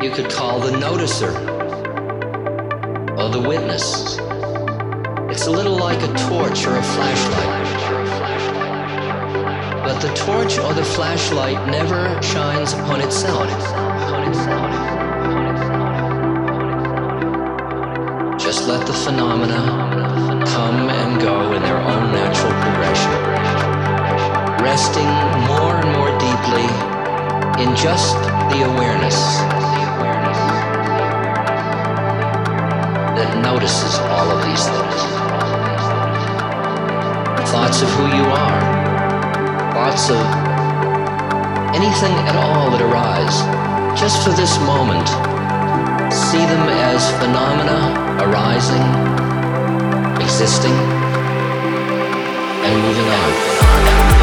you could call the noticer or the witness. It's a little like a torch or a flashlight. But the torch or the flashlight never shines upon itself. Just let the phenomena come and go in their own natural progression, resting more and more deeply in just the awareness that notices all of these things. Thoughts of who you are, thoughts of anything at all that arise, just for this moment, see them as phenomena arising, existing, and moving on.